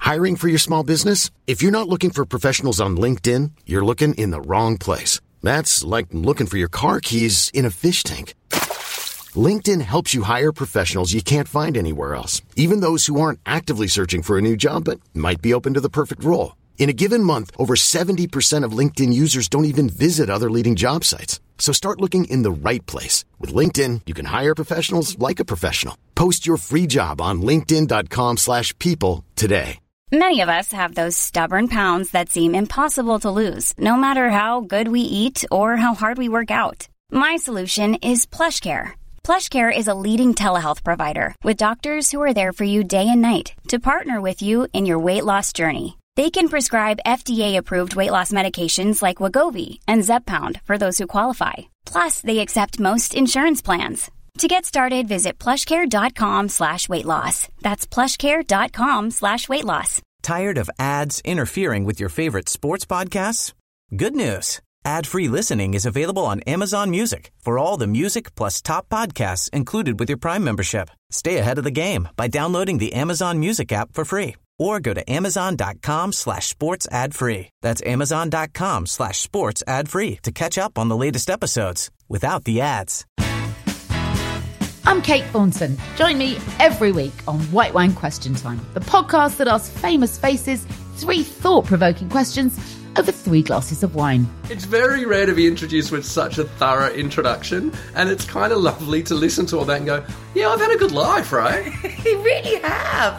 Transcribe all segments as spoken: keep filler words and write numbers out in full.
Hiring for your small business? If you're not looking for professionals on LinkedIn, you're looking in the wrong place. That's like looking for your car keys in a fish tank. LinkedIn helps you hire professionals you can't find anywhere else, even those who aren't actively searching for a new job but might be open to the perfect role. In a given month, over seventy percent of LinkedIn users don't even visit other leading job sites. So start looking in the right place. With LinkedIn, you can hire professionals like a professional. Post your free job on linkedin.com slash people today. Many of us have those stubborn pounds that seem impossible to lose, no matter how good we eat or how hard we work out. My solution is PlushCare. PlushCare is a leading telehealth provider with doctors who are there for you day and night to partner with you in your weight loss journey. They can prescribe F D A-approved weight loss medications like Wegovy and Zepbound for those who qualify. Plus, they accept most insurance plans. To get started, visit plushcare.com slash weight loss. That's plushcare.com slash weight loss. Tired of ads interfering with your favorite sports podcasts? Good news. Ad-free listening is available on Amazon Music for all the music plus top podcasts included with your Prime membership. Stay ahead of the game by downloading the Amazon Music app for free or go to amazon.com slash sports ad free. That's amazon.com slash sports ad free to catch up on the latest episodes without the ads. I'm Kate Thornton. Join me every week on White Wine Question Time, the podcast that asks famous faces three thought-provoking questions over three glasses of wine. It's very rare to be introduced with such a thorough introduction, and it's kind of lovely to listen to all that and go, yeah, I've had a good life, right? You really have.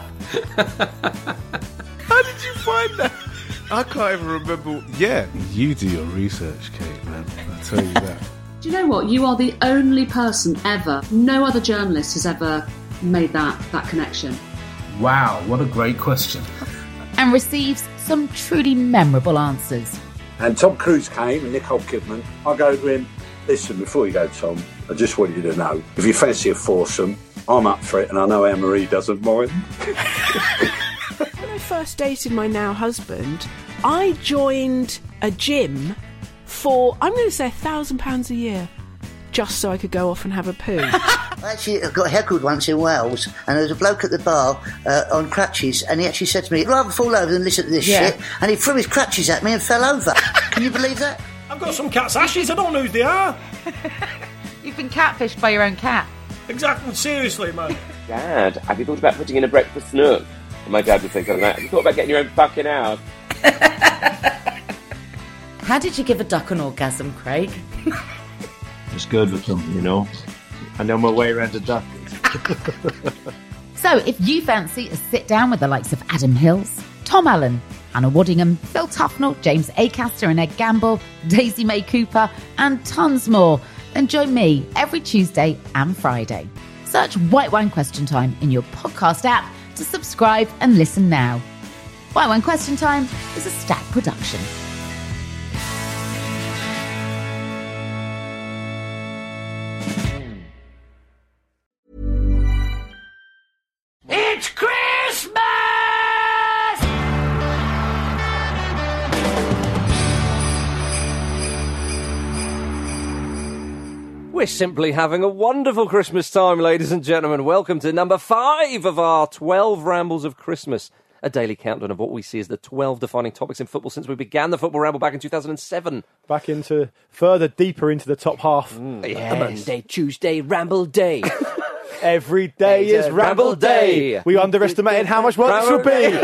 How did you find that? I can't even remember. Yeah, you do your research, Kate, man. I'll tell you that. Do you know what? You are the only person ever, no other journalist has ever made that, that connection. Wow, what a great question. And receives some truly memorable answers. And Tom Cruise came and Nicole Kidman. I go to him, listen, before you go, Tom, I just want you to know, if you fancy a foursome, I'm up for it and I know Anne-Marie doesn't mind. When I first dated my now husband, I joined a gym for, I'm going to say, a thousand pounds a year, just so I could go off and have a poo. I actually got heckled once in Wales, and there was a bloke at the bar uh, on crutches, and he actually said to me, I'd rather fall over than listen to this Yeah. shit, and he threw his crutches at me and fell over. Can you believe that? I've got some cat's ashes, I don't know who they are. You've been catfished by your own cat. Exactly, seriously, man. Dad, have you thought about putting in a breakfast nook? And my dad would say something like, have you thought about getting your own fucking house? How did you give a duck an orgasm, Craig? It's good with them, you know. I know my way around a duck. So if you fancy a sit down with the likes of Adam Hills, Tom Allen, Anna Waddingham, Phil Tufnell, James Acaster and Ed Gamble, Daisy May Cooper, and tons more, then join me every Tuesday and Friday. Search White Wine Question Time in your podcast app to subscribe and listen now. White Wine Question Time is a Stack production. It's Christmas! We're simply having a wonderful Christmas time, ladies and gentlemen. Welcome to number five of our twelve Rambles of Christmas, a daily countdown of what we see as the twelve defining topics in football since we began the Football Ramble back in two thousand seven. Back into, further deeper into the top half. Mm, yes. Monday, Tuesday, Ramble Day. Every day is Ramble, Ramble day. day. We underestimated how much work Ramble this would be.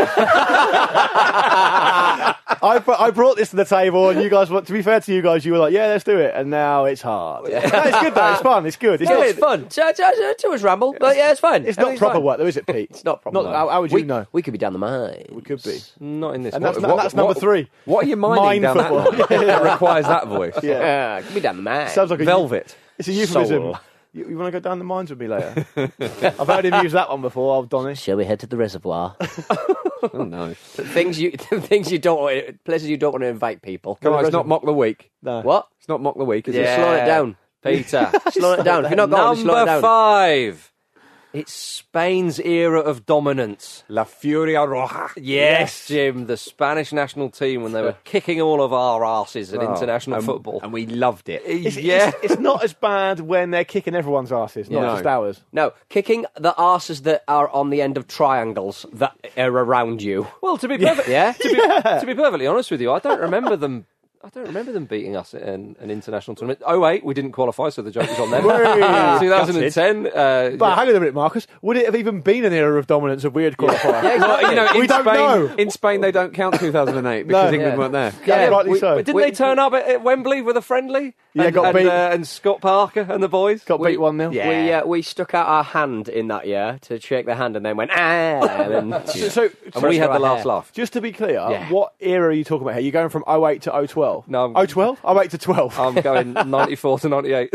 I, I brought this to the table, and you guys, to be fair to you guys, you were like, yeah, let's do it. And now it's hard. Yeah. No, it's good, though. It's fun. It's good. It's, yeah, not, it's fun. So, so, so, too much ramble, but yeah, it's fine. It's not proper fine. work, though, is it, Pete? It's not proper not, work. How, how would we, you know? We could be down the mine. We could be. Not in this. And what, that's, what, that's what, number three. What are you mining down football. that line? That requires that voice. Yeah. yeah. Could be down the mine. Sounds like a Velvet. It's a euphemism. Soul. You, you want to go down the mines with me later? I've heard him use that one before, old Donny. Shall we head to the reservoir? Oh no! Things you, things you don't, want, places you don't want to invite people. Come on, it's not mock the week. No. What? It's not mock the week. Is yeah. it? Slow it down, Peter. Slow it down. If you're not got, slow it down. Number five. It's Spain's era of dominance. La Furia Roja. Yes, Jim, the Spanish national team when they were kicking all of our asses in Oh, international and- football. and we loved it. It's, yeah. it's, it's not as bad when they're kicking everyone's asses, not No. just ours. No, kicking the arses that are on the end of triangles that are around you. Well, to be perfect, Yeah? to, be, to be perfectly honest with you, I don't remember them. I don't remember them beating us in an international tournament. oh eight, we didn't qualify, so the joke was on them. twenty ten. Uh, But hang on a minute, Marcus. Would it have even been an era of dominance if we had qualified? Yeah, exactly. You know, in we don't Spain, know. In Spain, they don't count two thousand eight because No. England Yeah. weren't there. Yeah, rightly we- so. But didn't We- they turn up at, at Wembley with a friendly? Yeah, and, got and, beat. Uh, and Scott Parker and the boys got beat one nil. We uh, we stuck out our hand in that year to shake their hand and then went, ah, and then So, so, and we had the last laugh. Just to be clear, Yeah. what era are you talking about here? You're going from oh eight to oh twelve? No. oh twelve? oh eight to twelve. I'm going ninety-four to ninety-eight.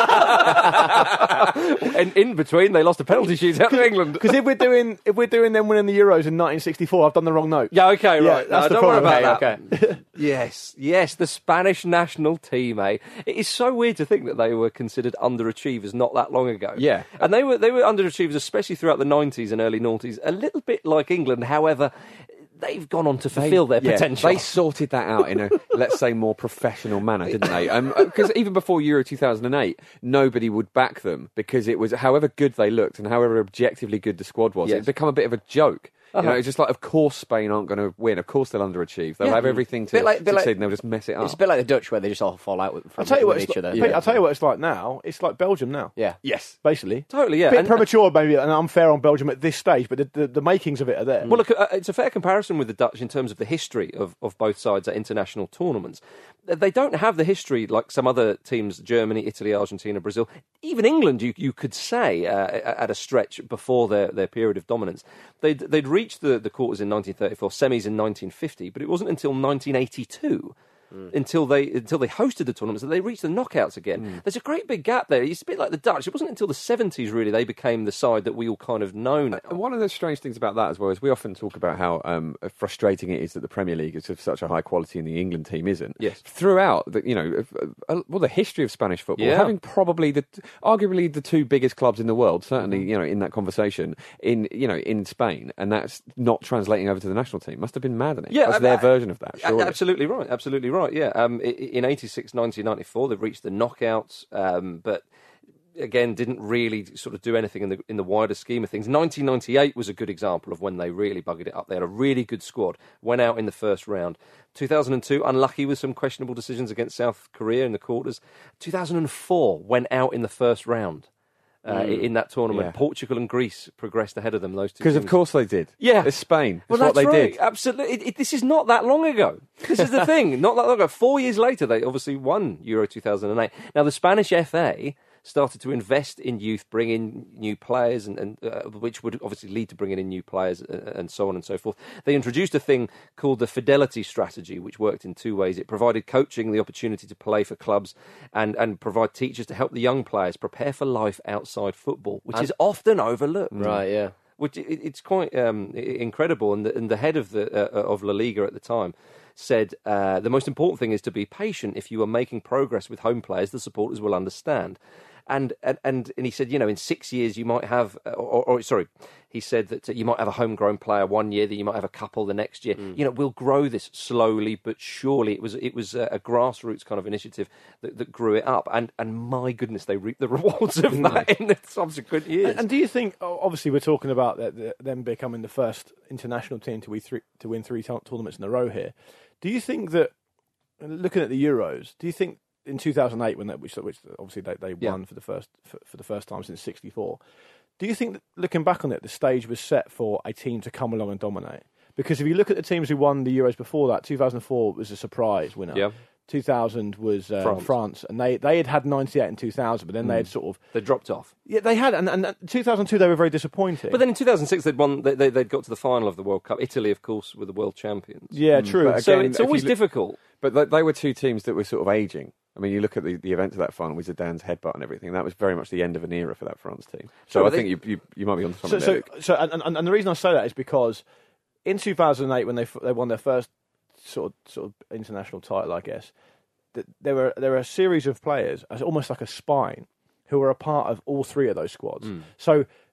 And in between, they lost a penalty shootout to England. Because if we're doing if we're doing them winning the Euros in nineteen sixty-four, I've done the wrong note. Yeah, okay, Yeah, right. that's No, the don't worry problem. about Okay, that. Yes, yes, the Spanish national team, eh? It is so weird to think that they were considered underachievers not that long ago. Yeah. And they were they were underachievers, especially throughout the nineties and early noughties, a little bit like England. However, they've gone on to fulfil their yeah, potential. They sorted that out in a, let's say, more professional manner, didn't they? Because even before Euro two thousand eight, nobody would back them because it was, however good they looked and however objectively good the squad was, Yes. it'd become a bit of a joke. You Uh-huh. know, it's just like, of course Spain aren't going to win. Of course they'll underachieve. They'll Yeah. have everything to Bit like- bit succeed like- and they'll just mess it up. it's a bit like the Dutch where they just all fall out with, from, I'll tell you what, with it's each like, other. Pete, I'll tell you what it's like now. It's like Belgium now. Yeah. Yes. Basically. Totally, yeah. A bit And- premature, maybe, and unfair on Belgium at this stage, but the, the, the makings of it are there. Well, look, uh, it's a fair comparison with the Dutch in terms of the history of, of both sides at international tournaments. They don't have the history like some other teams, Germany, Italy, Argentina, Brazil, even England, you, you could say, uh, at a stretch before their, their period of dominance. They'd, they'd reached the, the quarters in nineteen thirty-four, semis in nineteen fifty, but it wasn't until nineteen eighty-two Mm. until they until they hosted the tournaments that they reached the knockouts again. Mm. There's a great big gap there. It's a bit like the Dutch. It wasn't until the seventies, really, they became the side that we all kind of know now. And one of the strange things about that as well is we often talk about how um, frustrating it is that the Premier League is of such a high quality and the England team isn't. Yes. Throughout, the, you know, uh, well, the history of Spanish football, Yeah. having probably the, arguably the two biggest clubs in the world, certainly, you know, in that conversation, in, you know, in Spain, and that's not translating over to the national team. Must have been maddening. Yeah, that's uh, their uh, version of that, A- surely. Absolutely right. Absolutely right. Yeah. Um, i- in eighty-six, nineteen ninety-four, they've reached the knockouts, um, but again, didn't really sort of do anything in the in the wider scheme of things. nineteen ninety-eight was a good example of when they really buggered it up. They had a really good squad, went out in the first round. two thousand two, unlucky with some questionable decisions against South Korea in the quarters. two thousand four, went out in the first round. Uh, Mm. in that tournament, Yeah. Portugal and Greece progressed ahead of them. Those two Because of teams. course they did. Yeah. It's Spain. Well, That's that's what they right. did. Absolutely. It, it, this is not that long ago. This is the thing. Not that long ago. Four years later, they obviously won Euro two thousand eight. Now, the Spanish F A started to invest in youth, bring in new players, and, and uh, which would obviously lead to bringing in new players, uh, and so on and so forth. They introduced a thing called the Fidelity Strategy, which worked in two ways. It provided coaching, the opportunity to play for clubs, and, and provide teachers to help the young players prepare for life outside football, which And- is often overlooked. Right, yeah. Which it, it's quite um, i- incredible, and the, and the head of the uh, of La Liga at the time said uh, the most important thing is to be patient. If you are making progress with home players, the supporters will understand. And and and, and he said, you know, in six years you might have, or, or, or sorry, he said that you might have a homegrown player one year, that you might have a couple the next year. Mm. You know, we'll grow this slowly but surely. It was it was a, a grassroots kind of initiative that, that grew it up, and and my goodness, they reaped the rewards of that in the subsequent years. And, and do you think, o- obviously, we're talking about the, the, them becoming the first international team to, we three, to win three tour- tournaments in a row here. Do you think that, looking at the Euros, do you think in two thousand eight, when they, which, which obviously they, they Yeah. won for the first for, for the first time since sixty-four, do you think that, looking back on it, the stage was set for a team to come along and dominate? Because if you look at the teams who won the Euros before that, two thousand four was a surprise winner. Yeah. two thousand was uh, France. France. and they, they had had ninety-eight in two thousand, but then they Mm. had sort of They dropped off. yeah they had and, and, and two thousand two they were very disappointing. But then in two thousand six, they'd won. They, they, they'd got to the final of the World Cup. Italy, of course, were the world champions. yeah, true. But So again, it's if always you look- difficult. But they, they were two teams that were sort of ageing. I mean, you look at the, the events of that final with Zidane's headbutt and everything. That was very much the end of an era for that France team. So Sure, I they- think you, you you might be on So, something. so, there. so and, and, and the reason I say that is because in two thousand eight, when they f- they won their first sort of sort of international title, I guess th- there were there were a series of players, as almost like a spine, who were a part of all three of those squads. Mm. So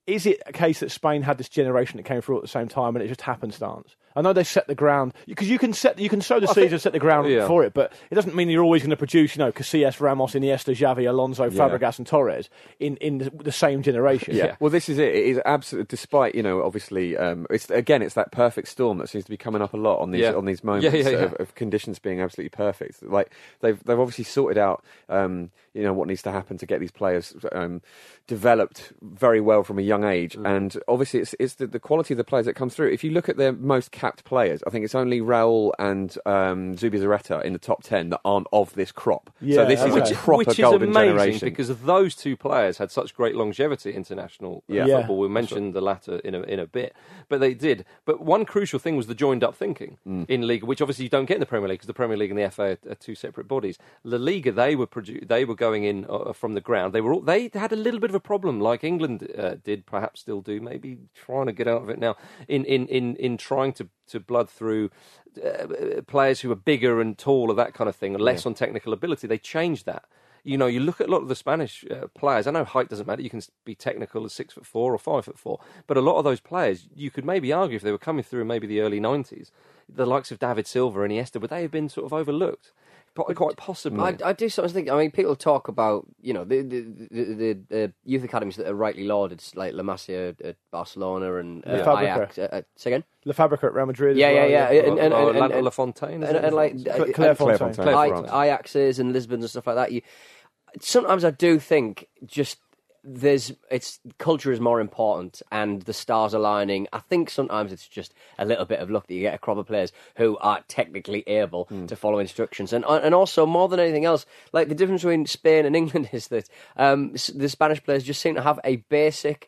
is it a case that Spain had this generation that came through at the same time and it just happenstance? I know they set the ground because you can set you can sow the I seeds think- and set the ground yeah. for it, but it doesn't mean you're always going to produce, you know, Casillas, Ramos, Iniesta, Xavi, Alonso, Yeah. Fabregas, and Torres in, in the, the same generation. Yeah. Well, this is it. It is absolutely, despite, you know, obviously, um, it's again, it's that perfect storm that seems to be coming up a lot on these Yeah. on these moments Yeah, yeah, yeah. Of, of conditions being absolutely perfect. Like they've they've obviously sorted out, um, you know, what needs to happen to get these players um, developed very well from a young age, Mm. and obviously it's it's the, the quality of the players that come through. If you look at their most capped players, I think it's only Raul and um, Zubizarreta in the top ten that aren't of this crop. Yeah, so this is okay. a proper Which is golden amazing generation. because those two players had such great longevity in international uh, Yeah. Yeah. football. We'll mention the latter in a, in a bit, but they did. But one crucial thing was the joined-up thinking Mm. in Liga, which obviously you don't get in the Premier League because the Premier League and the F A are, are two separate bodies. La Liga, they were produ- they were going in uh, from the ground. They were all, they had a little bit of a problem, like England uh, did, perhaps still do, maybe trying to get out of it now. In in in, in trying to to blood through uh, players who are bigger and taller, that kind of thing, less Yeah. on technical ability. They changed that. You know, you look at a lot of the Spanish uh, players. I know height doesn't matter. You can be technical as six foot four or five foot four. But a lot of those players, you could maybe argue if they were coming through in maybe the early nineties, the likes of David Silva and Iniesta, would they have been sort of overlooked? Po- Quite possibly. I, I do sometimes think. I mean, people talk about you know the the, the, the, the youth academies that are rightly lauded, like La Masia at Barcelona and uh, La Fábrica. Ajax. Uh, uh, say again. La Fábrica at Real Madrid. Yeah, as yeah, well, yeah, and, and, Or and, La- and, and, La Fontaine, is and, it? and like Cla- uh, Claire and- Fontaine. Claire I- France. Ajaxes and Lisbons and stuff like that. You sometimes I do think just there's it's culture is more important and the stars aligning. I think sometimes it's just a little bit of luck that you get a crop of players who are technically able Mm. to follow instructions, and and also more than anything else, like the difference between Spain and England is that um, s- the Spanish players just seem to have a basic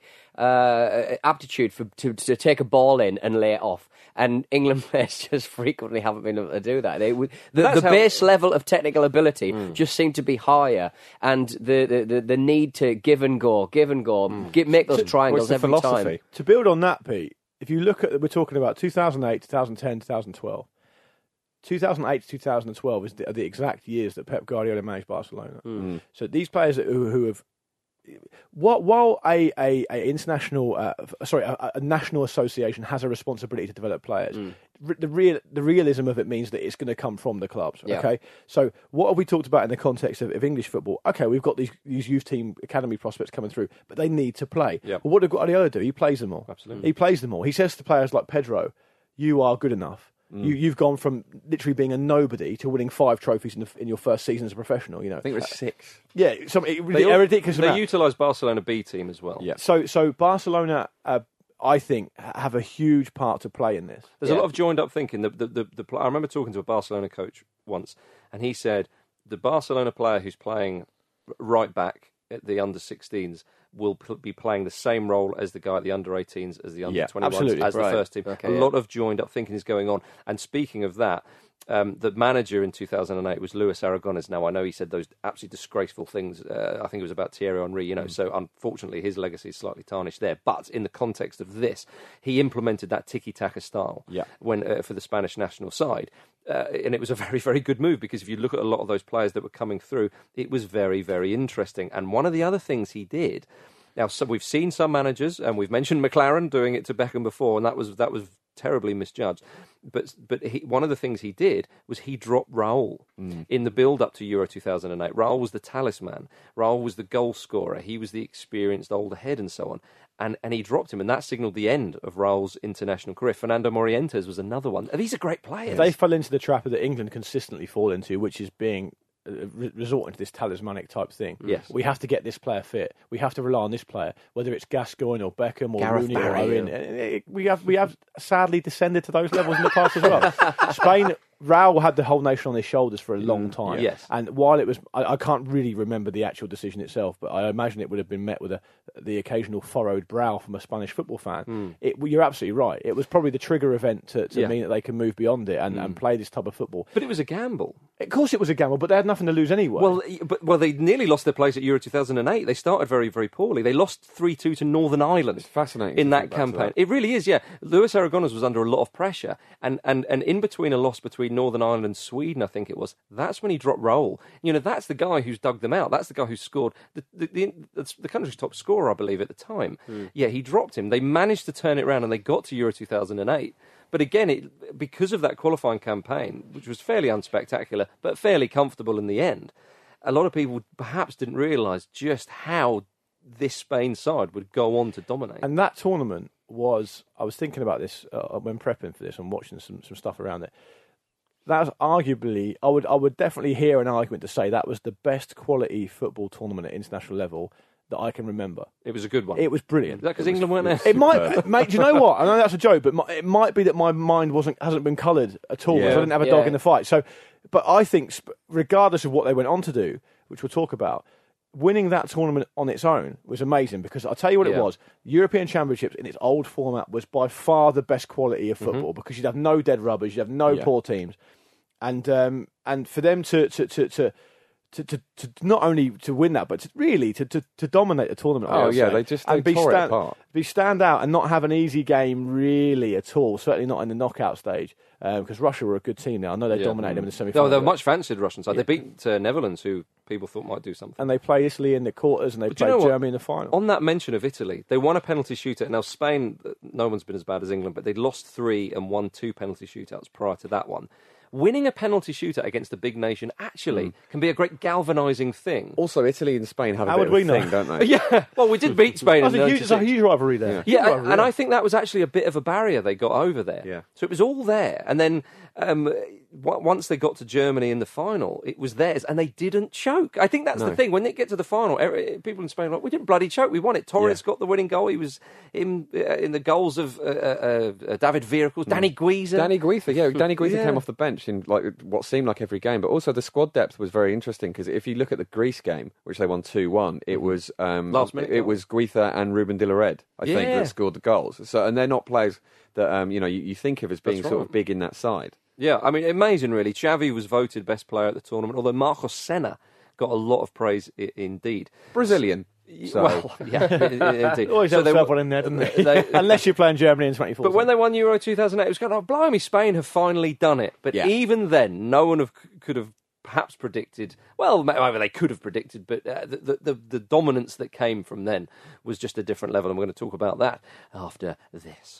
uh, aptitude for to, to take a ball in and lay it off. And England players just frequently haven't been able to do that. They would, the That's the how- base level of technical ability Mm. just seemed to be higher, and the, the, the, the need to give and go, give and go, give, make those triangles the every philosophy? time. To build on that, Pete, if you look at, we're talking about two thousand eight, two thousand ten, two thousand twelve. two thousand eight to two thousand twelve is the, are the exact years that Pep Guardiola managed Barcelona. Mm. So these players who, who have, while, while a, a, a international, uh, sorry, a, a national association has a responsibility to develop players, Mm. r- the real the realism of it means that it's going to come from the clubs. Yeah. Okay, so what have we talked about in the context of, of English football? Okay, we've got these these youth team academy prospects coming through, but they need to play. Yeah. Well, what did Guardiola do? He plays them all. Absolutely. He plays them all. He says to players like Pedro, "You are good enough." Mm. You, you've gone from literally being a nobody to winning five trophies in, the, in your first season as a professional. You know, I think it was six. yeah, some it, They, a ridiculous they amount. utilise Barcelona B team as well. Yeah. So, so Barcelona, uh, I think, have a huge part to play in this. There's a lot of joined up thinking. The, the, the, the, pl- I remember talking to a Barcelona coach once, and he said the Barcelona player who's playing r- right back at the under sixteens will pl- be playing the same role as the guy at the under eighteens, as the under Yeah, twenty-ones, absolutely, as right. the first team. Okay, a yeah. lot of joined up thinking is going on. And speaking of that, um, the manager in two thousand eight was Luis Aragonés. Now, I know he said those absolutely disgraceful things. Uh, I think it was about Thierry Henry, you know, Mm. so unfortunately his legacy is slightly tarnished there. But in the context of this, he implemented that tiki-taka style Yeah. when uh, for the Spanish national side. Uh, and it was a very, very good move because if you look at a lot of those players that were coming through, it was very, very interesting. And one of the other things he did, now so we've seen some managers, and we've mentioned McLaren doing it to Beckham before, and that was that was terribly misjudged. But but he, one of the things he did was he dropped Raul Mm. in the build-up to Euro two thousand eight. Raul was the talisman. Raul was the goal scorer. He was the experienced older head and so on. And and he dropped him, and that signalled the end of Raul's international career. Fernando Morientes was another one. These are great players. They fell into the trap that England consistently fall into, which is being uh, re- resorting to this talismanic type thing. Yes. We have to get this player fit. We have to rely on this player, whether it's Gascoigne or Beckham or Gareth Rooney Barry, or Owen. yeah. Uh, uh, We have we have sadly descended to those levels in the past as well. Spain. Raul had the whole nation on his shoulders for a long time. yes. And while it was, I, I can't really remember the actual decision itself, but I imagine it would have been met with a, the occasional furrowed brow from a Spanish football fan. It, well, you're absolutely right. It was probably the trigger event to, to Yeah. mean that they can move beyond it and, and play this type of football. But it was a gamble. Of course, it was a gamble, but they had nothing to lose anyway. Well, but well, they nearly lost their place at Euro two thousand eight. They started very, very poorly. They lost three two to Northern Ireland. It's fascinating in to that think back to campaign. that. It really is. Yeah, Luis Aragonés was under a lot of pressure, and and and in between a loss between between Northern Ireland and Sweden, I think it was. That's when he dropped roll. You know, that's the guy who's dug them out. That's the guy who scored the the, the, the country's top scorer, I believe, at the time. Mm. Yeah, he dropped him. They managed to turn it around, and they got to Euro two thousand eight. But again, it, because of that qualifying campaign, which was fairly unspectacular, but fairly comfortable in the end, a lot of people perhaps didn't realise just how this Spain side would go on to dominate. And that tournament was, I was thinking about this uh, when prepping for this and watching some, some stuff around it. That was arguably, I would I would definitely hear an argument to say that was the best quality football tournament at international level that I can remember. It was a good one. It was brilliant. Is that because England weren't there? It might, mate. Do you know what? I know that's a joke, but my, it might be that my mind wasn't hasn't been coloured at all. Yeah. Because I didn't have a Yeah. dog in the fight. So, but I think, regardless of what they went on to do, which we'll talk about, winning that tournament on its own was amazing. Because I'll tell you what Yeah. it was: European Championships in its old format was by far the best quality of football. Mm-hmm. Because you'd have no dead rubbers, you'd have no Yeah. poor teams, and um, and for them to to to. to To, to, to not only to win that, but to really to, to, to dominate the tournament. I Oh, would yeah, say. they just- and they be tore it stand, apart. be stand out and not have an easy game really at all. Certainly not in the knockout stage, because Russia were a good team now. I know they Yeah. dominated them in the semi-final. No, they were much fancied Russians. Like, They beat uh, Netherlands, who people thought might do something. And they play Italy in the quarters, and they But do play you know what? Germany in the final. On that mention of Italy, they won a penalty shootout. Now, Spain, no one's been as bad as England, but they'd lost three and won two penalty shootouts prior to that one. Winning a penalty shootout against a big nation actually Mm. can be a great galvanising thing. Also, Italy and Spain have a How bit would of we a know? thing, don't they? Yeah, well, we did beat Spain. That's in a huge, it's a ninety-six. huge rivalry there. Yeah, Huge and, rivalry, and yeah. I think that was actually a bit of a barrier they got over there. Yeah. So it was all there. And then um, w- once they got to Germany in the final, it was theirs, and they didn't choke. I think that's No. the thing. When they get to the final, er- people in Spain are like, we didn't bloody choke, we won it. Torres Yeah. got the winning goal. He was in, uh, in the goals of uh, uh, uh, David Villa, Danny Guiza. Danny Guiza, yeah, Danny Guiza Yeah. came off the bench in like what seemed like every game, but also the squad depth was very interesting because if you look at the Greece game, which they won two one, it was um, Last minute it goal. was Guiza and Ruben de la Red, I think, Yeah. that scored the goals. So, and they're not players that um, you know you, you think of as being That's sort right. of big in that side. Yeah, I mean, amazing, really. Xavi was voted best player at the tournament, although Marcos Senna got a lot of praise I- indeed. Brazilian. So. Well, yeah, i- indeed. Always So helps they to have were- one in there, doesn't it? they- Unless you're playing Germany in twenty fourteen. But when they won Euro two thousand eight, it was going, oh, blimey, Spain have finally done it. But Yeah. even then, no one have, could have perhaps predicted, well, maybe they could have predicted, but uh, the, the, the, the dominance that came from then was just a different level, and we're going to talk about that after this.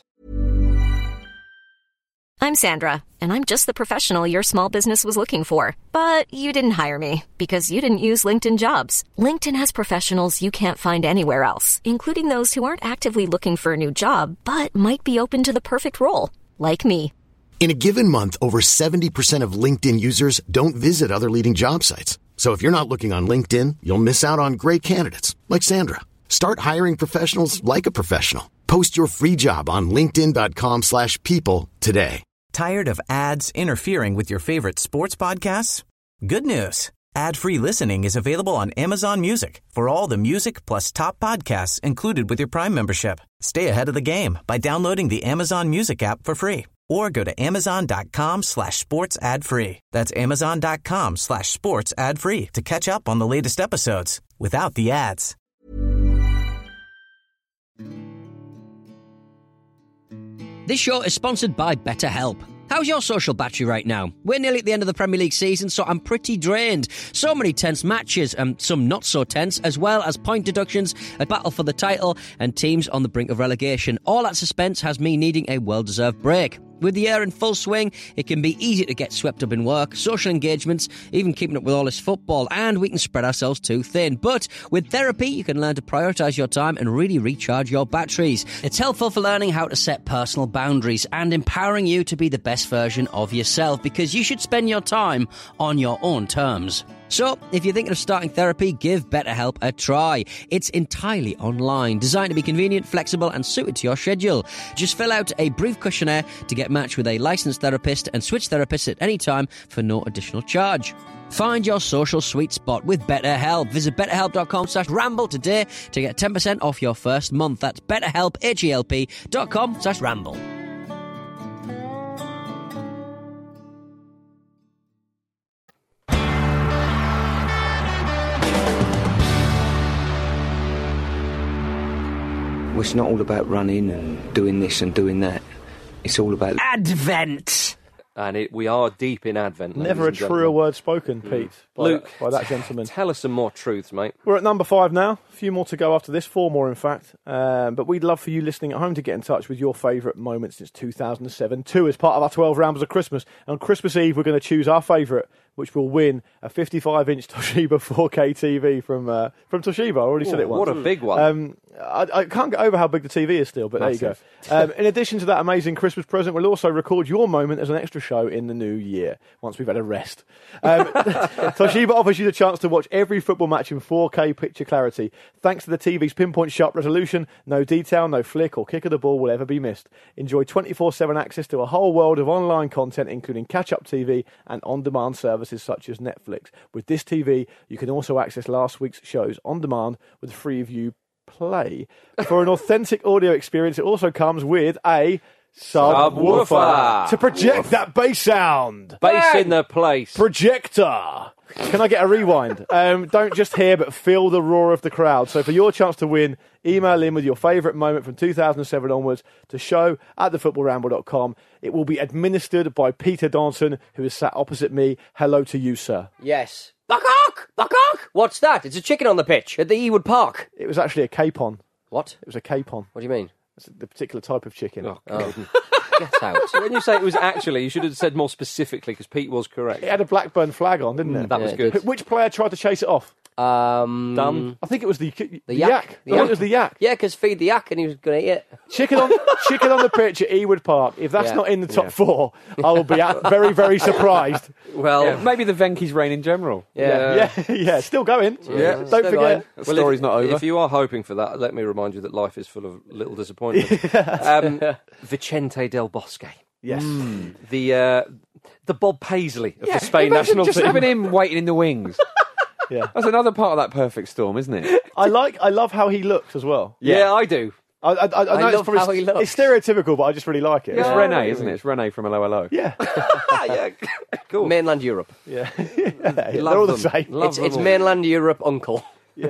I'm Sandra, and I'm just the professional your small business was looking for. But you didn't hire me because you didn't use LinkedIn Jobs. LinkedIn has professionals you can't find anywhere else, including those who aren't actively looking for a new job, but might be open to the perfect role, like me. In a given month, over seventy percent of LinkedIn users don't visit other leading job sites. So if you're not looking on LinkedIn, you'll miss out on great candidates like Sandra. Start hiring professionals like a professional. Post your free job on linkedin.com slash people today. Tired of ads interfering with your favorite sports podcasts? Good news. Ad-free listening is available on Amazon Music for all the music plus top podcasts included with your Prime membership. Stay ahead of the game by downloading the Amazon Music app for free or go to amazon.com slash sports ad free. That's amazon.com slash sports ad free to catch up on the latest episodes without the ads. This show is sponsored by BetterHelp. How's your social battery right now? We're nearly at the end of the Premier League season, so I'm pretty drained. So many tense matches, and some not so tense, as well as point deductions, a battle for the title, and teams on the brink of relegation. All that suspense has me needing a well-deserved break. With the year in full swing, it can be easy to get swept up in work, social engagements, even keeping up with all this football, and we can spread ourselves too thin. But with therapy, you can learn to prioritise your time and really recharge your batteries. It's helpful for learning how to set personal boundaries and empowering you to be the best version of yourself, because you should spend your time on your own terms. So, if you're thinking of starting therapy, give BetterHelp a try. It's entirely online, designed to be convenient, flexible, and suited to your schedule. Just fill out a brief questionnaire to get matched with a licensed therapist and switch therapists at any time for no additional charge. Find your social sweet spot with BetterHelp. Visit betterhelp.com slash ramble today to get ten percent off your first month. That's betterhelp, H-E-L-P dot com slash ramble. Well, it's not all about running and doing this and doing that. It's all about Advent. And it, we are deep in Advent. Never a ladies and truer gentlemen. word spoken, Pete, by, Luke, that, by that gentleman. Tell us some more truths, mate. We're at number five now. A few more to go after this, four more in fact. Um, but we'd love for you listening at home to get in touch with your favourite moment since two thousand seven. Two as part of our twelve Rambles of Christmas. And on Christmas Eve, we're going to choose our favourite, which will win a fifty-five inch Toshiba four K T V from uh, from Toshiba. I already said Ooh, it once. what a big one. Um, I, I can't get over how big the T V is still, but Massive. there you go. Um, in addition to that amazing Christmas present, we'll also record your moment as an extra show in the new year, once we've had a rest. Um, Toshiba offers you the chance to watch every football match in four K picture clarity, thanks to the T V's pinpoint sharp resolution. No detail, no flick or kick of the ball will ever be missed. Enjoy twenty-four seven access to a whole world of online content, including catch-up T V and on-demand services such as Netflix. With this T V, you can also access last week's shows on demand with Freeview Play. For an authentic audio experience, it also comes with a subwoofer Subwoofer. to project that bass sound. Bass in the place. Projector. Can I get a rewind? Um, don't just hear, but feel the roar of the crowd. So for your chance to win, email in with your favourite moment from two thousand seven onwards to show at the football ramble dot com. It will be administered by Peter Donson, who is sat opposite me. Hello to you, sir. Yes. The cock! The cock! What's that? It's a chicken on the pitch at the Ewood Park. It was actually a capon. What? It was a capon. What do you mean? It's the particular type of chicken. Oh, Oh. Get out. So when you say it was actually, you should have said more specifically, because Pete was correct. It had a Blackburn flag on, didn't it? That was Yeah, good. it Which player tried to chase it off? Um, Done. I think it was the, the, The yak. yak. The I think yak. it was the yak. Yeah, because feed the yak and he was going to eat it. Chicken on chicken on the pitch at Ewood Park. If that's Yeah. not in the top Yeah. four, I will be at- very, very surprised. Well, Yeah, maybe the Venky's reign in general. Yeah. Yeah, yeah, still going. Yeah. Don't Still forget. going. The Well, story's if, not over. If you are hoping for that, let me remind you that life is full of little disappointment. um, Vicente Del Bosque. Yes. The uh, the Bob Paisley of Yeah, the Spain imagine national just team. having him waiting in the wings. Yeah. That's another part of that perfect storm, isn't it? I like. I love how he looks as well. Yeah, I do. I, I, I, I know I it's love probably how he looks. it's stereotypical, but I just really like it. It's Yeah. Rene, isn't it? It's Rene from Hello Hello. Yeah, yeah, cool. Mainland Europe. yeah, yeah. They're Love all the them. same. Love It's, them it's all. mainland Europe uncle.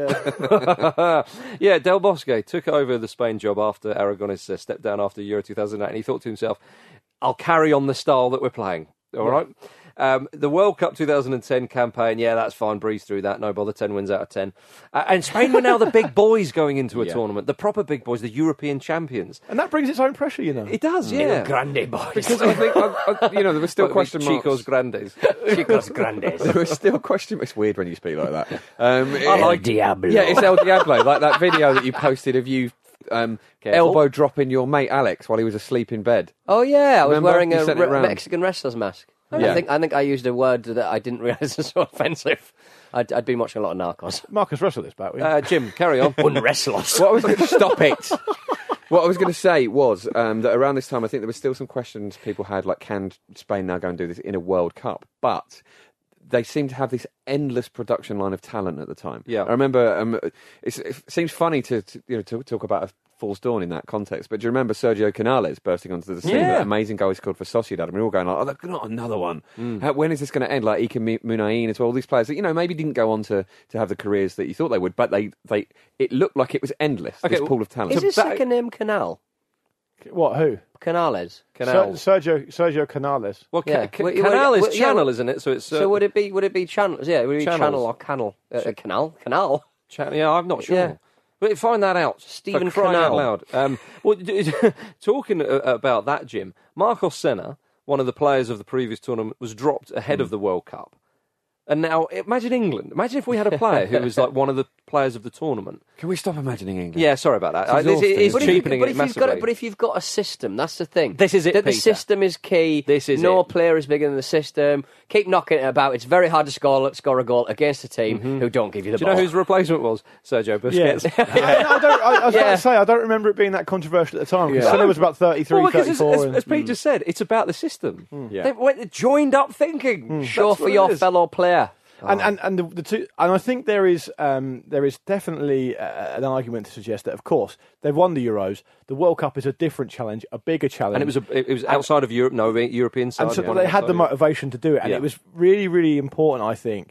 Yeah, yeah, Del Bosque took over the Spain job after Aragonés uh, stepped down after Euro two thousand eight, and he thought to himself, I'll carry on the style that we're playing. All right. Um, the World Cup twenty ten campaign, yeah, that's fine. Breeze through that. No bother. ten wins out of ten. Uh, and Spain were now the big boys going into a Yeah. tournament. The proper big boys, the European champions. and that brings its own pressure, you know. It does, yeah. Grande boys. Because I think, I, I, you know, there were still But question with marks. Chicos Grandes. Chicos Grandes. There was still question. It's weird when you speak like that. Um, it- El Diablo. Yeah, it's El Diablo, like that video that you posted of you um, Careful. elbow dropping your mate Alex while he was asleep in bed. Oh yeah, I was Remember? wearing You a sent it re- round. Mexican wrestler's mask. Yeah. I think I think I used a word that I didn't realise was so offensive. I'd, I'd been watching a lot of Narcos. Marcus Russell this back. Uh, Jim, carry on. Un wrestlers. What I was going to stop it. What I was going to say was um, that around this time, I think there were still some questions people had, like, can Spain now go and do this in a World Cup? But they seemed to have this endless production line of talent at the time. Yeah. I remember um, it's, it seems funny to, to you know to talk about a false dawn in that context, but do you remember Sergio Canales bursting onto the scene? Yeah. That amazing goal he scored for Sociedad, and we were all going like, oh, look, not another one. How, when is this going to end? Like Iker Munain as well, all these players that, you know, maybe didn't go on to, to have the careers that you thought they would, but they, they it looked like it was endless, Okay, this pool of talent. Is his back- second name Canal? What? Who? Canales. Canal. Ser- Sergio Sergio Canales. Well, ca- Yeah. ca- Well, canal well, is well, yeah, channel, well- isn't it? So it's uh, So would it be would it be channel? Yeah, would it be Channels. channel or canal? Uh, uh, canal, canal. Chan- yeah, I'm not sure. Yeah. But find that out. Stephen for crying out Canal. loud. Um, well, d- talking uh, about that, Jim, Marcos Senna, one of the players of the previous tournament, was dropped ahead of the World Cup. And now, imagine England. Imagine if we had a player who was like one of the players of the tournament. Can we stop imagining England? Yeah, sorry about that. It's I, this exhausting. is But if, you, cheapening but, it if you've massively. got, but if you've got a system, that's the thing. This is it, That the Peter. system is key. This is no it. player is bigger than the system. Keep knocking it about. It's very hard to score score a goal against a team who don't give you the Do you ball. know whose replacement was? Sergio Busquets. Yeah. I, I, don't, I, I was Yeah. about to say, I don't remember it being that controversial at the time. Because Yeah. Senna was about thirty-three, Well, because as, thirty-four. as, and- as Pete just said, it's about the system. Yeah. They went joined up thinking. Show That's for what your it is. fellow player. And and and the, the two, and I think there is um, there is definitely uh, an argument to suggest that, of course, they've won the Euros. The World Cup is a different challenge, a bigger challenge, And it was a, it was outside of Europe, no European side. and so one they had the outside of- motivation to do it, and Yeah. it was really, really important, I think,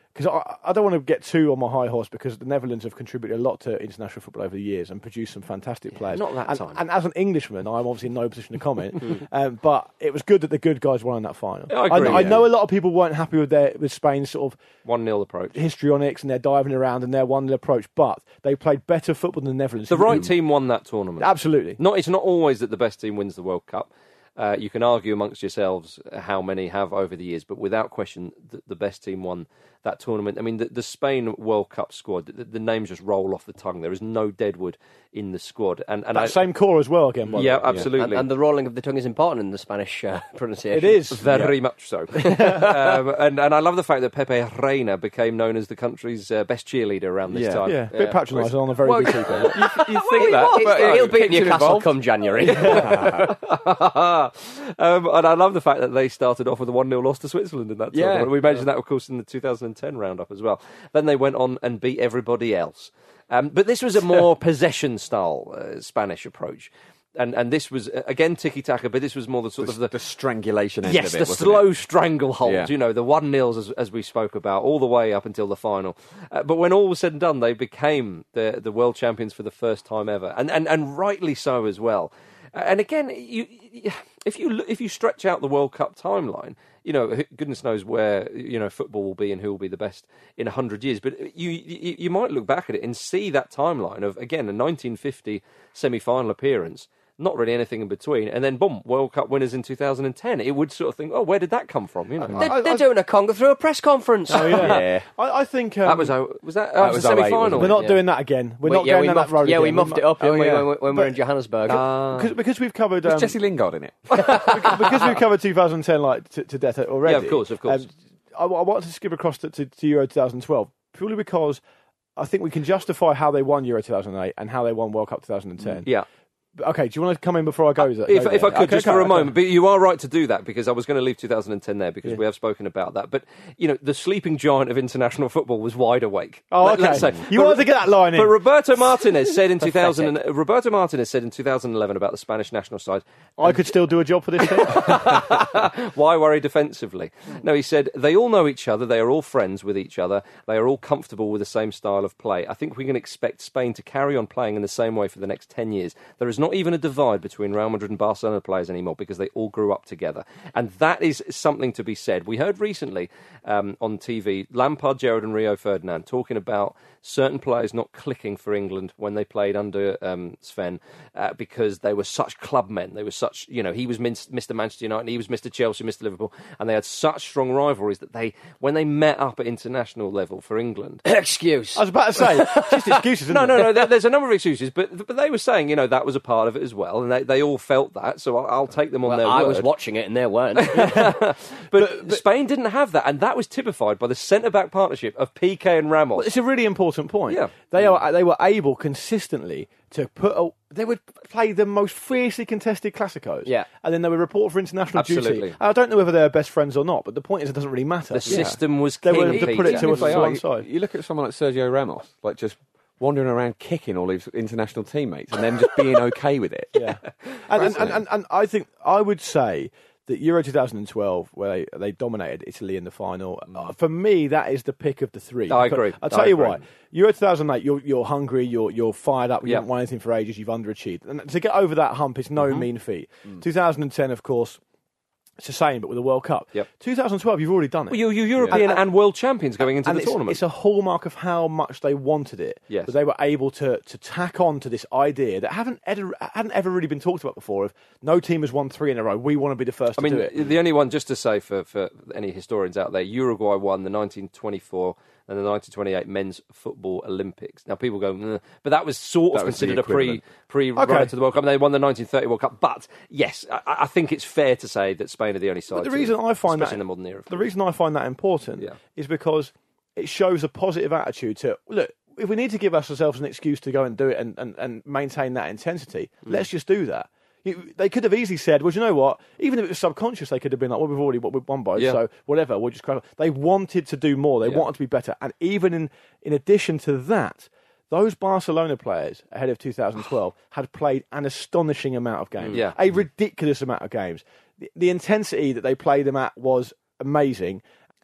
because I, I don't want to get too on my high horse, because the Netherlands have contributed a lot to international football over the years and produced some fantastic players. Not that and, time. And as an Englishman, I'm obviously in no position to comment, um, but it was good that the good guys won in that final. Yeah, I agree, I, I yeah. know a lot of people weren't happy with their with Spain's sort of one nil approach, histrionics, and their diving around and their one nil approach, but they played better football than the Netherlands. The right team won that tournament. Absolutely. Not, it's not always that the best team wins the World Cup. Uh, you can argue amongst yourselves how many have over the years, but without question, the, the best team won that tournament. I mean, the, the Spain World Cup squad, the, the names just roll off the tongue. There is no deadwood in the squad. And, and that I, same core as well, again. By yeah, the way. absolutely. And, and the rolling of the tongue is important in the Spanish uh, pronunciation. It is. Very yeah. much so. um, and, and I love the fact that Pepe Reina became known as the country's uh, best cheerleader around this yeah. time. Yeah, a bit patronising on a very well, good keeper. You, you think that? But, uh, he'll be at Newcastle involved. come January. um, and I love the fact that they started off with a one nil loss to Switzerland in that Yeah. tournament. We mentioned that, of course, in the two thousand ten roundup as well. Then they went on and beat everybody else. Um, but this was a more possession-style uh, Spanish approach. And and this was, uh, again, tiki-taka, but this was more the sort the, of the... the strangulation end Yes, of it, the wasn't slow it? stranglehold, Yeah. you know, the one-nils, as, as we spoke about, all the way up until the final. Uh, but when all was said and done, they became the, the world champions for the first time ever. And, and, and rightly so as well. And again, you, you, if you look- if you stretch out the World Cup timeline, you know, goodness knows where, you know, football will be and who will be the best in a hundred years. But you, you you might look back at it and see that timeline of, again, a nineteen fifty semi-final appearance. Not really anything in between, and then boom, World Cup winners in two thousand ten. It would sort of think, oh, where did that come from? You know, They're, they're doing a conga through a press conference. Oh, yeah. Yeah. I, I think... Um, that was oh, was that, oh, that was was the oh eight, semi-final. wasn't We're not Yeah. doing that again. We're We- not yeah, going we down muffed, that road yeah, again. we muffed it up Oh, didn't we, yeah. when, when we were in Johannesburg. Ah. Because, because we've covered... Was Um, Jesse Lingard in it? because, because we've covered two thousand ten like to, to death already. Yeah, of course, of course. Um, I, I want to skip across to, to, to Euro twenty twelve purely because I think we can justify how they won Euro two thousand eight and how they won World Cup twenty ten. Yeah. But, okay, do you want to come in before I go? There? If, go if I there? could, Okay, just okay, for a okay. moment, but you are right to do that because I was going to leave two thousand ten there because Yeah. we have spoken about that. But you know, the sleeping giant of international football was wide awake. Oh, Let- okay. let's say. You But- wanted to get that line in. But Roberto Martinez said in two thousand, and, Roberto Martinez said in two thousand eleven about the Spanish national side. I could still do a job for this thing. Why worry defensively? No, he said they all know each other. They are all friends with each other. They are all comfortable with the same style of play. I think we can expect Spain to carry on playing in the same way for the next ten years. There is not even a divide between Real Madrid and Barcelona players anymore because they all grew up together. And that is something to be said. We heard recently um, on T V Lampard, Gerrard and Rio Ferdinand talking about certain players not clicking for England when they played under um, Sven uh, because they were such club men. They were such, you know, he was Mister Manchester United, he was Mister Chelsea, Mister Liverpool, and they had such strong rivalries that they, when they met up at international level for England... Excuse. I was about to say, just excuses, isn't No, it? no, no, there- there's a number of excuses, but but they were saying, you know, that was a part of it as well, and they, they all felt that, so I'll, I'll take them on Well, their I word. was watching it and they weren't. but, but Spain didn't have that, and that was typified by the centre-back partnership of P K and Ramos. Well, it's a really important point. Yeah. They are they were able consistently to put a, they would play the most fiercely contested Clásicos. Yeah. And then they would report for international Absolutely. duty. I don't know whether they're best friends or not, but the point is it doesn't really matter. The system was They king, were to put it Peter. to Even us if they to are, one you- side. You look at someone like Sergio Ramos, like just wandering around kicking all his international teammates and them just being okay with it. Yeah. And, and, and, and, and I think I would say that Euro twenty twelve, where they, they dominated Italy in the final, uh, for me, that is the pick of the three. I Because- agree. I'll tell I you agree. why. Euro two thousand eight, you're, you're hungry, you're, you're fired up, you Yeah. haven't won anything for ages, you've underachieved. And to get over that hump, it's no Mm-hmm. mean feat. two thousand ten, of course, it's the same, but with the World Cup. Yep. two thousand twelve, you've already done it. Well, you're, you're European And- and, and- world champions going into and the it's, tournament. it's a hallmark of how much they wanted it. Yes. That they were able to to tack on to this idea that haven't ever, hadn't ever really been talked about before of no team has won three in a row. We want to be the first I to mean, do it. the only one, just to say for, for any historians out there, Uruguay won the nineteen twenty-four and the nineteen twenty-eight Men's Football Olympics. Now, people go, "Nah," but that was sort That of was the considered a pre equivalent. pre Okay. run to the World Cup. And they won the nineteen thirty World Cup. But yes, I, I think it's fair to say that Spain are the only side. But the to- reason I find especially that in the modern era. the reason I find that important Yeah. is because it shows a positive attitude to look. If we need to give ourselves an excuse to go and do it and, and, and maintain that intensity, Mm. let's just do that. You- They could have easily said, well, do you know what? Even if it was subconscious, they could have been like, well, we've already what we've won by, Yeah. so whatever, we'll just crack on. They wanted to do more. They Yeah. wanted to be better. And even in, in addition to that, those Barcelona players ahead of two thousand twelve had played an astonishing amount of games, Yeah. a ridiculous amount of games. The, the intensity that they played them at was amazing.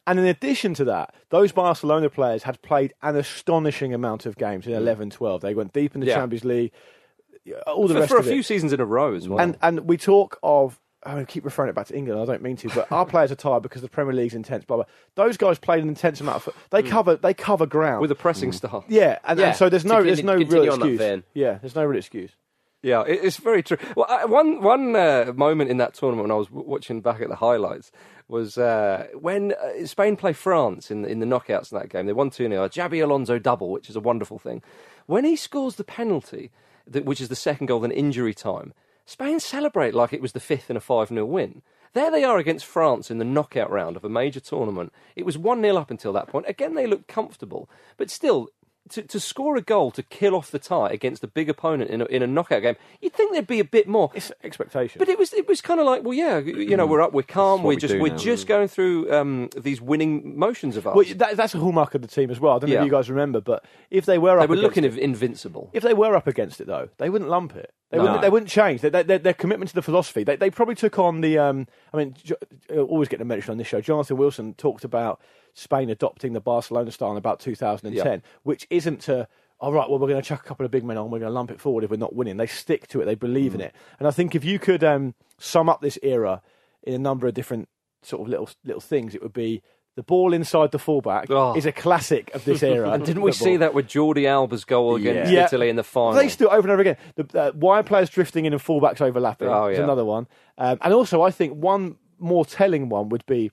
And in addition to that, those Barcelona players had played an astonishing amount of games in eleven twelve. They went deep in the Yeah. Champions League, all the for, rest for of a few it. seasons in a row as well. And and we talk of, I keep referring it back to England, I don't mean to, but our players are tired because the Premier League's intense, blah, blah. Those guys played an intense amount of foot. They cover they cover ground. with a pressing style. Yeah, and, Yeah, and so there's to no con- there's no continue real on that excuse. vein. Yeah, there's no real excuse. Yeah, it, it's very true. Well, I, one one uh, moment in that tournament when I was w- watching back at the highlights was uh, when uh, Spain play France in the, in the knockouts in that game. They won two nil. A Xabi Alonso double, which is a wonderful thing. When he scores the penalty, that, which is the second goal in injury time, Spain celebrate like it was the fifth in a five nil win. There they are against France in the knockout round of a major tournament. It was one nil up until that point. Again, they looked comfortable, but still, to, to score a goal to kill off the tie against a big opponent in a, in a knockout game, you'd think there'd be a bit more. It's expectation. But it was it was kind of like, well, yeah, you know, we're up, we're calm, what we're we just do we're now. just going through um, these winning motions of ours. Well, that, that's a hallmark of the team as well. I don't know Yeah. if you guys remember, but if they were they up were against looking it, invincible. if they were up against it though, they wouldn't lump it. They No. wouldn't. They wouldn't change. They, they, their commitment to the philosophy. They, they probably took on the. Um, I mean, jo- uh, always get to mention on this show. Jonathan Wilson talked about Spain adopting the Barcelona style in about two thousand ten, Yeah. which isn't to. All right, well, we're going to chuck a couple of big men on. We're going to lump it forward if we're not winning. They stick to it. They believe Mm. in it. And I think if you could um, sum up this era in a number of different sort of little little things, it would be the ball inside the fullback Oh. is a classic of this era. And didn't we Football. see that with Jordi Alba's goal against Yeah. Italy in the final? They still over and over again. The uh, wide players drifting in and fullbacks overlapping Oh, is yeah. another one. Um, and also, I think one more telling one would be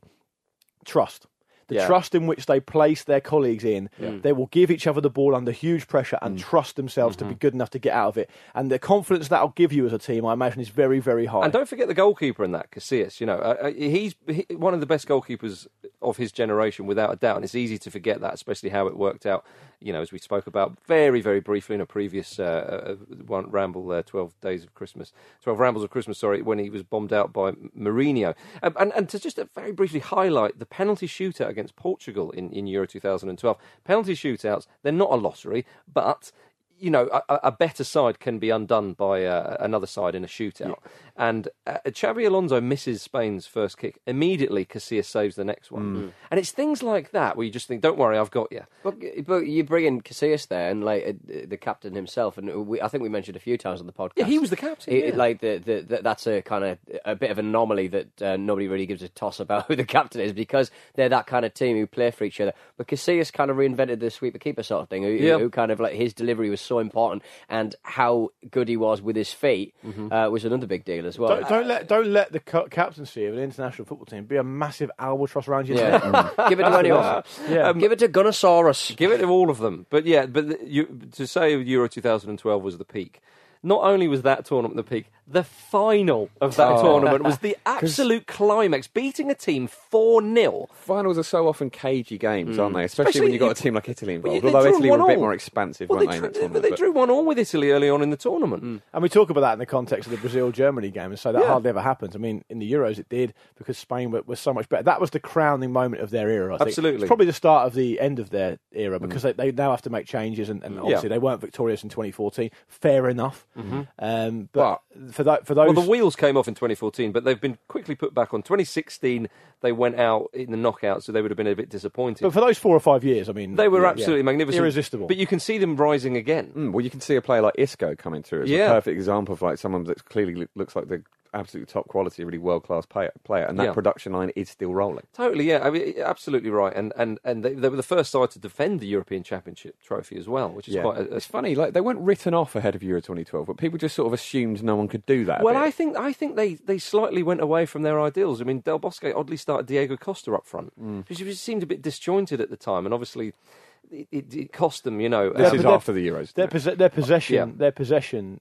trust. The Yeah. trust in which they place their colleagues in. Yeah. They will give each other the ball under huge pressure Mm. and trust themselves Mm-hmm. to be good enough to get out of it. And the confidence that'll give you as a team, I imagine, is very, very high. And don't forget the goalkeeper in that, Casillas. You know, uh, he's he, one of the best goalkeepers of his generation, without a doubt. And it's easy to forget that, especially how it worked out. You know, as we spoke about very, very briefly in a previous uh, uh, one ramble, uh, twelve days of Christmas, twelve rambles of Christmas. Sorry, when he was bombed out by Mourinho. Um, and and to just uh, very briefly highlight the penalty shootout against Portugal in, in Euro two thousand twelve. Penalty shootouts, they're not a lottery, but you know, a, a better side can be undone by uh, another side in a shootout. Yeah. And uh, Xabi Alonso misses Spain's first kick. Immediately, Casillas saves the next one. Mm. And it's things like that where you just think, don't worry, I've got you. But, but you bring in Casillas there, and like uh, the captain himself, and we, I think we mentioned a few times on the podcast. Yeah, he was the captain. He- yeah. Like the, the, the, that's a kind of a bit of an anomaly that uh, nobody really gives a toss about who the captain is, because they're that kind of team who play for each other. But Casillas kind of reinvented the sweep the keeper sort of thing. Who, Yeah. who kind of like his delivery was so important, and how good he was with his feet Mm-hmm. uh, was another big deal as well. Don't, don't let don't let the ca- captaincy of an international football team be a massive albatross around your Yeah. neck. Mm. Give it to That's the anyone. best. Yeah. Um, Give it to Gunnosaurus. Give it to all of them. But yeah, but the, you, to say Euro two thousand twelve was the peak, not only was that tournament the peak, the final of that Oh. tournament was the absolute climax, beating a team four nil. Finals are so often cagey games, aren't they? Especially, Especially when you've got a if- team like Italy Well, involved. they Although drew Italy were a one bit all. more expansive, Well, weren't they, they, in that drew, tournament? but they But- drew one all with Italy early on in the tournament. And we talk about that in the context of the Brazil-Germany game, and so that Yeah. hardly ever happens. I mean, in the Euros it did, because Spain were, was so much better. That was the crowning moment of their era, I think. Absolutely. It's probably the start of the end of their era, because they, they now have to make changes, and, and obviously Yeah. they weren't victorious in twenty fourteen. Fair enough. Mhm. Um, but, for, that, for those... Well, the wheels came off in twenty fourteen, but they've been quickly put back on. twenty sixteen, they went out in the knockout, so they would have been a bit disappointed. but for those four or five years, I mean... They were yeah, absolutely yeah. magnificent. Irresistible. But you can see them rising again. Mm, well, you can see a player like Isco coming through as Yeah. a perfect example of like someone that clearly lo- looks like the absolute top quality, really world class player, player, and that Yeah. production line is still rolling. Totally, yeah, I mean, absolutely right. And and, and they, they were the first side to defend the European Championship trophy as well, which is Yeah. quite a, a It's funny, like they weren't written off ahead of Euro twenty twelve, but people just sort of assumed no one could do that. a Well, bit. I think I think they, they slightly went away from their ideals. I mean, Del Bosque oddly started Diego Costa up front, Mm. which just seemed a bit disjointed at the time, and obviously it, it, it cost them, you know. This uh, is but after the Euros. Their, isn't it? posse- their possession, Yeah. their possession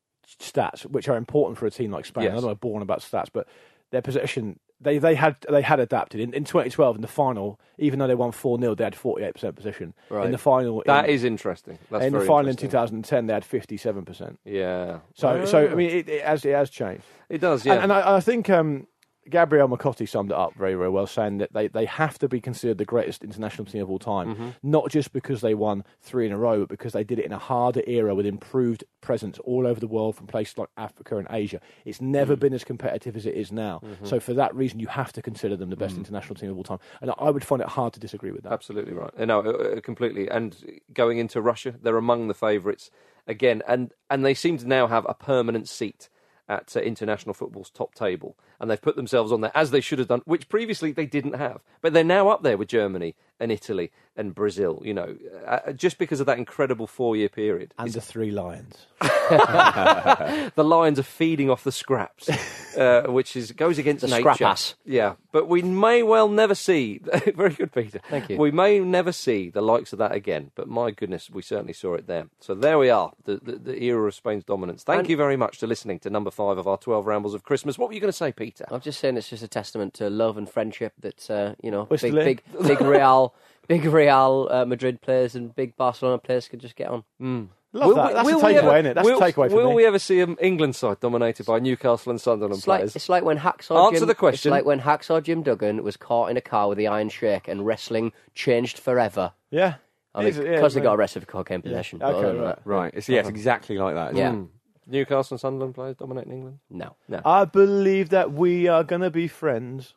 stats, which are important for a team like Spain. Yes. I don't know born about stats, but their possession, they, they had they had adapted in, in twenty twelve in the final. Even though they won four nil, they had forty eight percent possession. Right. In the final, That in, is interesting. That's in the very final in interesting. two thousand ten, they had fifty seven percent. Yeah. So Oh. so I mean, it, it has it has changed. It does, yeah. And, and I, I think um, Gabriel Macotti summed it up very, very well, saying that they, they have to be considered the greatest international team of all time, Mhm. not just because they won three in a row, but because they did it in a harder era with improved presence all over the world from places like Africa and Asia. It's never Mm. been as competitive as it is now. Mhm. So for that reason, you have to consider them the best Mm. international team of all time. And I would find it hard to disagree with that. Absolutely right. No, uh, uh, completely. And going into Russia, they're among the favourites again, and and they seem to now have a permanent seat at uh, international football's top table, and they've put themselves on there as they should have done, which previously they didn't have. But they're now up there with Germany and Italy and Brazil. You know, uh, just because of that incredible four-year period. And the Three Lions. The Lions are feeding off the scraps, uh, which is goes against The nature. scrap-ass. Yeah, but we may well never see. Very good, Peter. Thank you. We may never see the likes of that again. But my goodness, we certainly saw it there. So there we are, the the, the era of Spain's dominance. Thank And- you very much for listening to number five of our twelve Rambles of Christmas. What were you going to say, Peter? I'm just saying it's just a testament to love and friendship that uh, you know, We're big, still in. big, big Real, big Real uh, Madrid players and big Barcelona players could just get on. Mm. Love that. That's a we takeaway, ever- isn't it? That's a will, takeaway for Will me. we ever see an England side dominated by Newcastle and Sunderland It's like, players? it's like when Hacksaw Answer Jim, the question. It's like when Hacksaw Jim Duggan was caught in a car with the Iron Sheik and wrestling changed forever. Yeah. I mean, Is it? Yeah, because they yeah. got arrested for cocaine possession. but Okay, other than right. that- Right. It's, yeah, it's exactly like that. isn't Yeah. it? Mm. Newcastle and Sunderland players dominating England? No. No. I believe that we are going to be friends.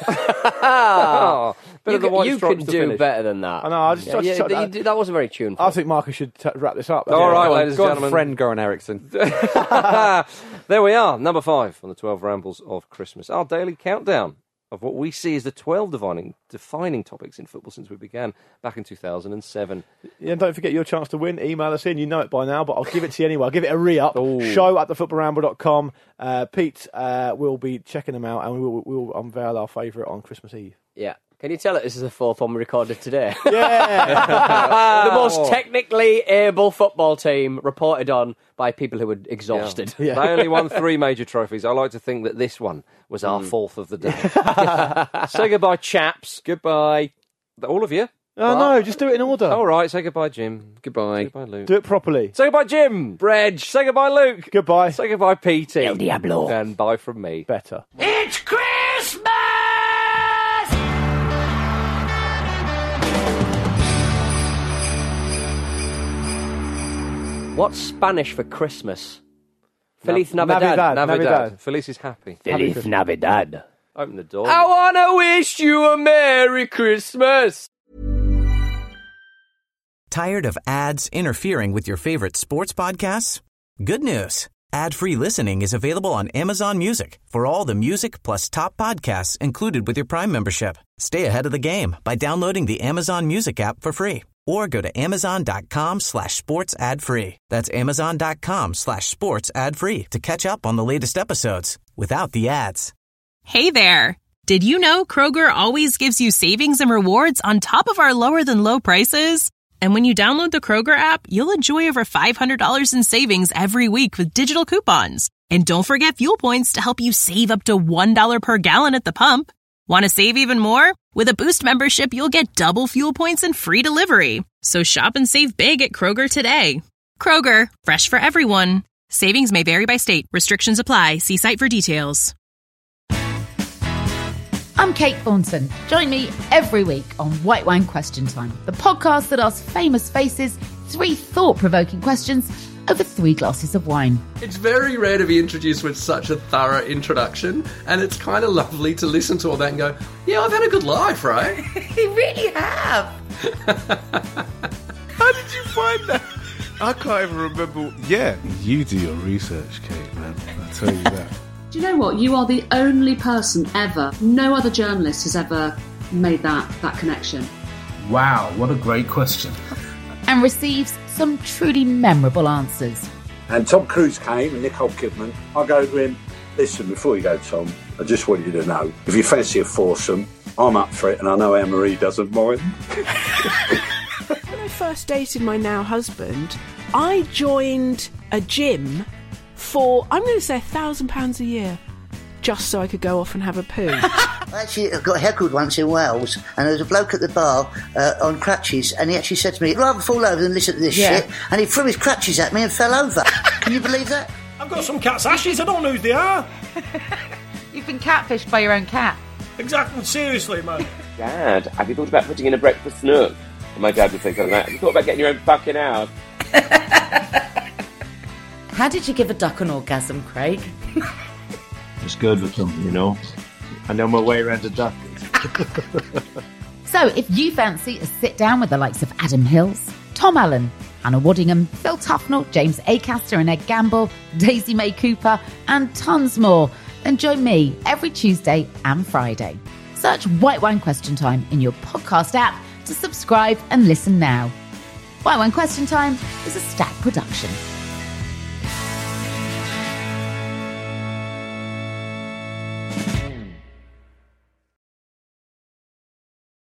Ah, bit you of the could, White you Stripes could to do finish. better than that. I know, I just- Yeah, I just- yeah, I- you did- that wasn't very tuneful. I think Marcus should t- wrap this up. All right, Go on, ladies go and on, gentlemen. friend Goran Eriksson. There we are, number five on the twelve Rambles of Christmas. Our daily countdown of what we see as the twelve defining, defining topics in football since we began back in two thousand seven. Yeah, and don't forget your chance to win. Email us in. You know it by now, but I'll give it to you anyway. I'll give it a re-up. Show at the football ramble dot com. Uh, Pete uh, will be checking them out, and we will we'll unveil our favourite on Christmas Eve. Yeah. Can you tell that this is the fourth one we recorded today? Yeah! The most technically able football team reported on by people who were exhausted. They only won three major trophies. I like to think that this one was our Mm. fourth of the day. Say goodbye, chaps. Goodbye. All of you. Oh, no, just do it in order. All right, say goodbye, Jim. Goodbye. Say goodbye, Luke. Do it properly. Say goodbye, Jim. Reg. Say goodbye, Luke. Goodbye. Say goodbye, Petey. El Diablo. And bye from me. Better. It's Christmas! What's Spanish for Christmas? Feliz Nav- Navidad. Navidad. Navidad. Feliz is happy. Feliz Navidad. Open the door. I wanna wish you a Merry Christmas. Tired of ads interfering with your favorite sports podcasts? Good news. Ad-free listening is available on Amazon Music for all the music plus top podcasts included with your Prime membership. Stay ahead of the game by downloading the Amazon Music app for free or go to amazon.com slash sports ad free. That's amazon.com slash sports ad free to catch up on the latest episodes without the ads. Hey there! Did you know Kroger always gives you savings and rewards on top of our lower than low prices? And when you download the Kroger app, you'll enjoy over five hundred dollars in savings every week with digital coupons. And don't forget fuel points to help you save up to one dollar per gallon at the pump. Want to save even more? With a Boost membership, you'll get double fuel points and free delivery. So shop and save big at Kroger today. Kroger, fresh for everyone. Savings may vary by state. Restrictions apply. See site for details. I'm Kate Thornton. Join me every week on White Wine Question Time, the podcast that asks famous faces three thought-provoking questions over three glasses of wine. It's very rare to be introduced with such a thorough introduction, and it's kind of lovely to listen to all that and go, yeah, I've had a good life, right? You really have. How did you find that? I can't even remember. Yeah, you do your research, Kate, man. I tell you that. Do you know what? You are the only person ever, no other journalist has ever made that, that connection. Wow, what a great question. And receives some truly memorable answers. And Tom Cruise came and Nicole Kidman. I go to him, listen, before you go, Tom, I just want you to know, if you fancy a foursome, I'm up for it, and I know Anne-Marie doesn't mind. When I first dated my now husband, I joined a gym for, I'm going to say, a thousand pounds a year, just so I could go off and have a poo. I actually got heckled once in Wales, and there was a bloke at the bar uh, on crutches, and he actually said to me, "I'd rather fall over than listen to this Yeah. shit," and he threw his crutches at me and fell over. Can you believe that? I've got some cat's ashes, I don't know who they are. You you've been catfished by your own cat. Exactly, seriously, man. Dad, have you thought about putting in a breakfast nook? And my dad would say something like that. Have you thought about getting your own fucking house? How did you give a duck an orgasm, Craig? It's good with them, you know. I know my way around a duck. So if you fancy a sit down with the likes of Adam Hills, Tom Allen, Hannah Waddingham, Phil Tufnell, James Acaster and Ed Gamble, Daisy May Cooper, and tons more, then join me every Tuesday and Friday. Search White Wine Question Time in your podcast app to subscribe and listen now. White Wine Question Time is a Stack production.